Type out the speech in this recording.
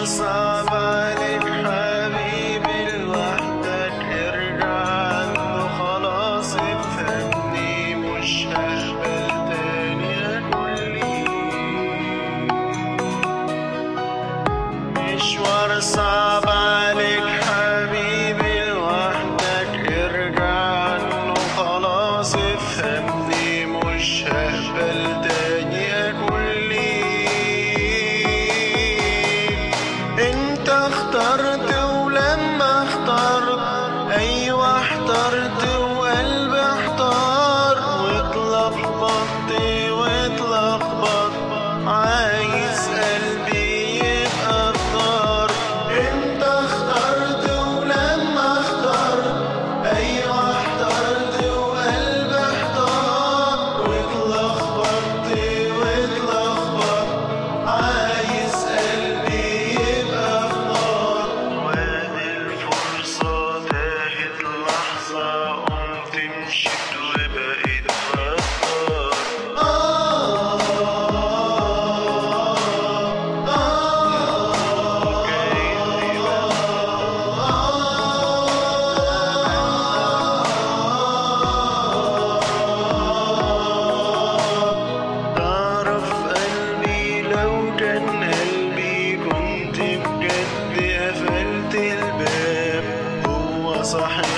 صعب عليك حبيبي لوحدك، ارجع عنه خلاص افهمني، مش هقبل تاني اكلي. مشوار صعب عليك حبيبي لوحدك، ارجع عنه خلاص افهمني، مش هقبل تاني اكلي. انت اخترت ولما اخترت، ايوه احترت وقلبي احتار، واتلخبطت عايز قلبي يبقى الدار. انت اخترت ولما اخترت، ايوه احترت وقلبي احتار، واتلخبطت عايز قلبي يبقى في نار. وادي الفرصة تاهت لحظة، قمت مشيت وبقيت بختار. تعرف قلبي لو كان قلبي كنت بجد قفلت الباب، هو صحيح